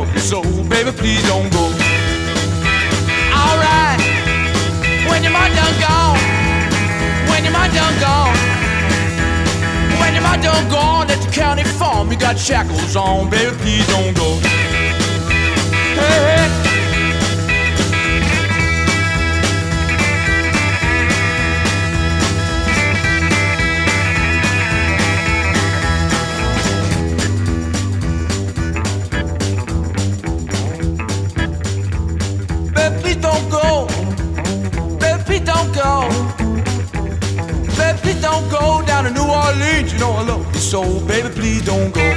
love you so, baby, please don't go. Alright, when your mind done gone, when your mind done gone, when your mind done gone at the county farm, you got shackles on, baby, please don't go. Hey, hey. Baby, please don't go down to New Orleans. You know I love you so, baby, please don't go.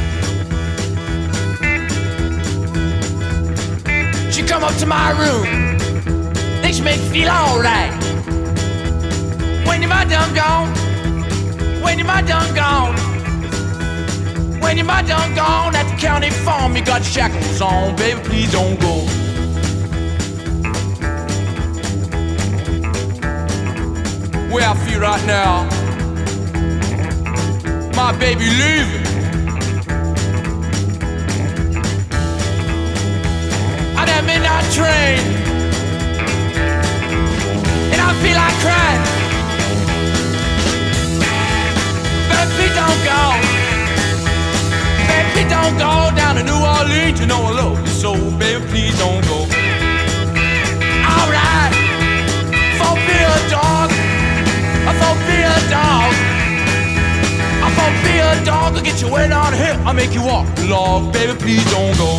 She come up to my room, think she make me feel alright. When your mind done gone, when your mind done gone, when your mind done gone at the county farm, you got shackles on, baby, please don't go. Where I feel right now, my baby leaving. On that midnight train, and I feel like crying. Baby, please don't go. Baby, please don't go down to New Orleans. You know I love you so, baby, please don't go. Alright, for be a dog. I thought be a dog. I thought be a dog. I'll get you way down here. I'll make you walk. Lord, baby, please don't go.